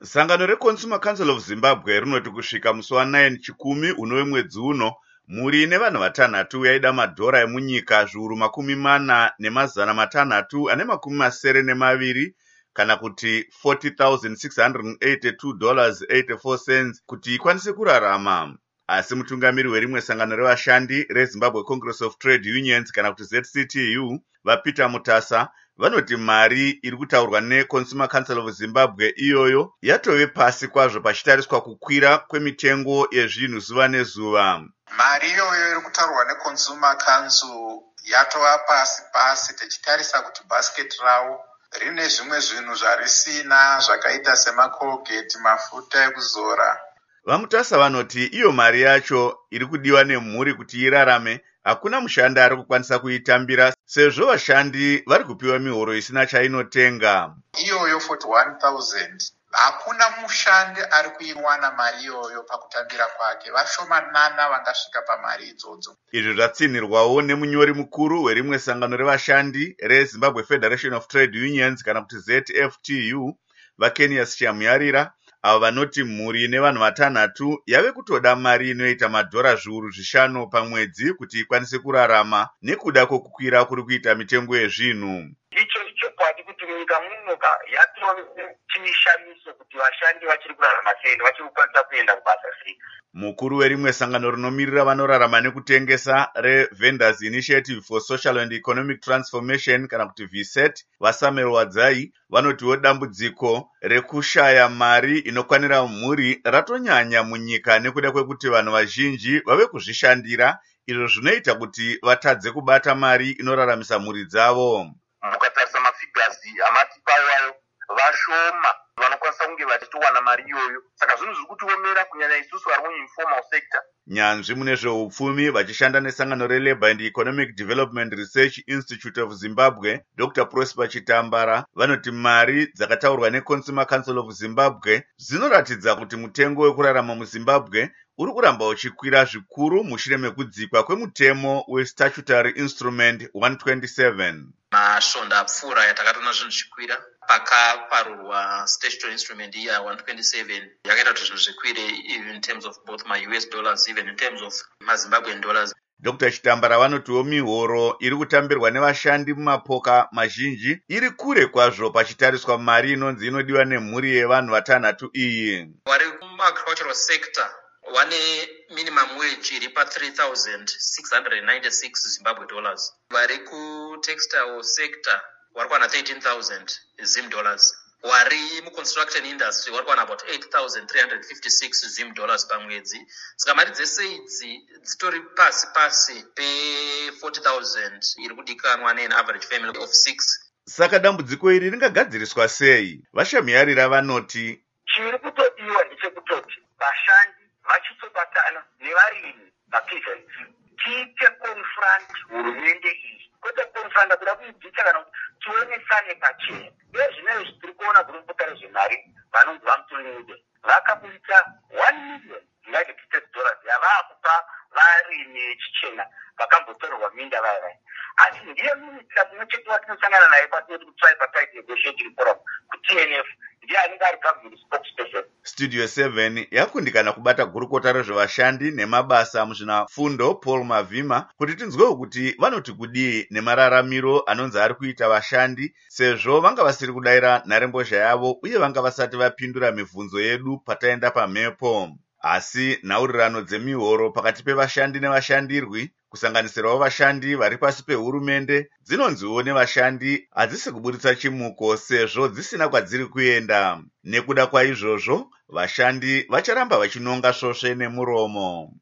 Sangano reConsumer Council of Zimbabwe rinoti kusvika musi wa9 chikumi unove mwedzi uno, mhuri ine vanhu vatanhatu yaida madhora emunyika zviuru 6,682 kana kuti $40,682.84 kuti ikwanise kurarama. Asi mutungamiri werimwe sangano revashandi reZimbabwe Congress of Trade Unions kana kuti ZCTU, vaPeter Mutasa, vanoti mari iri kutaurwa neConsumer Council of Zimbabwe iyoyo yatove pasi kwazvo pachitariswa kukwira kwemitengo yezvinhu zuva nezuva. Mari iyoyo iri kutaurwa neConsumer Council yatova pasi tichitarisa kuti basket rawo rine zvimwe zvinhu zvarisina zvakaita semakolgate, mafuta ekuzora. VaMutasa vanoti iyo mari yacho iri kudiwa nemhuri kuti irarame, hakuna mushandi ari kukwanisa kuitambira sezvo vashandi vari kupiwa mihoro isina chainotenga. Iyoyo 41,000 hakuna mushandi ari kuiwana mari iyoyo pakutambira kwake, vashomanana vangasvika pamari idzodzo. Izvi zvatsinirwawo nemunyori mukuru werimwe sangano revashandi reZimbabwe Federation of Trade Unions kana kuti ZFTU, vaKenias Chamuyarira, avo vanoti mhuri nevanhu vatanhatu yave kutoda mari inoita madhora zviuru 5 pamwedzi kuti ikwanise kurarama nekuda kwokukwira kuri kuita mitengo yezvinhu. Icho chokwadi kuti munyika muno yatova chimishamiso kuti vashandi vachiri kurarama sei, vachiri kukwanisa kuenda kubasa sei. Mukuru werimwe sangano rinomirira vanorarama nekutengesa reVendors Initiative for Social and Economic Transformation kana kuti VSET, vaSamuel Wadzai, vanotiwo dambudziko rekushaya mari inokwanira mhuri ratonyanya munyika nekuda kwekuti vanhu vazhinji vave kuzvishandira, izvo zvinoita kuti vatadze kubata mari inoraramisa mhuri dzavo. Mukatarisa mafigasi amatipawayo vashoma vanokwanisa kunge vachitowana mari iyoyo, saka zvinhu zviri kutiomera kunyanya isusu vari muinformal sector. Nyanzvi mune zveupfumi vachishanda nesangano reLabour and Economic Development Research Institute of Zimbabwe, Dr. Prosper Chitambara, vanoti mari dzakataurwa neConsumer Council of Zimbabwe dzinoratidza kuti mutengo wekurarama muZimbabwe uri kuramba uchikwira zvikuru mushure mekudzikwa kwemutemo weStatutory Instrument 127. Masvonda apfuura yatakatoona zvinhu zvikwira pakaparurwa statutory instrument iya 127 yakaita kuti zvinhu zvikwire even in terms of both US dollars, even in terms of Zimbabwean dollars. Dr. Chitambara vanotiwo mihoro iri kutambirwa nevashandi mumapoka mazhinji iri kure kwazvo pachitariswa mari inonzi inodiwa nemhuri yevanhu vatanhatu iyi. Vari kuma-agricultural sector vane minimum wage iri pa$3,696 Zimbabwe dollars. Vari ku-textile sector vari kuwana 13,000 Zim dollars. Vari mu-construction industry vari kuwana about 8,356 Zim dollars pamwedzi. Saka mari dzese idzi dzitori pasi pe 40,000 iri kudikanwa ne an average family of 6. Saka dambudziko iri ringagadziriswa sei? Vashamuyarira vanoti chiri kutodiwa ndechekutoti vashandi vachitobatana nevarimi mapeasants tiite confront hurumende iyi, kwete confront kuda kuidzita kana kuti tionesane pachena. Zvinezvi tiri kuona guruputa rezvemari vanonzi vaMutonimude vakaburitsa $1 million yavaakupa varimi vechichena vakambotorerwa minda vaya. Asi ndiye minisita mumwe chete watinosangana naye patinoti kutripartite negotiating forum kuTNF, ndiye anenge ari government spokesperson. Studio 7 yakundikana kubata gurukota rezvevashandi nemabasa muzvinafundo Paul Mavhima kuti tinzwewo kuti vanoti kudii nemararamiro anonzi ari kuita vashandi, sezvo vanga vasiri kudayira nharembozha yavo uye vanga vasati vapindura mibvunzo yedu pataenda pamhepo. Asi nhaurirano dzemihoro pakati pevashandi nevashandirwi, kusanganisirawo vashandi vari pasi pehurumende, dzinonziwo nevashandi hadzisi kuburitsa chimuko sezvo dzisina kwadziri kuenda. Nekuda kwaizvozvo, vashandi vacharamba vachinonga svosve nemuromo.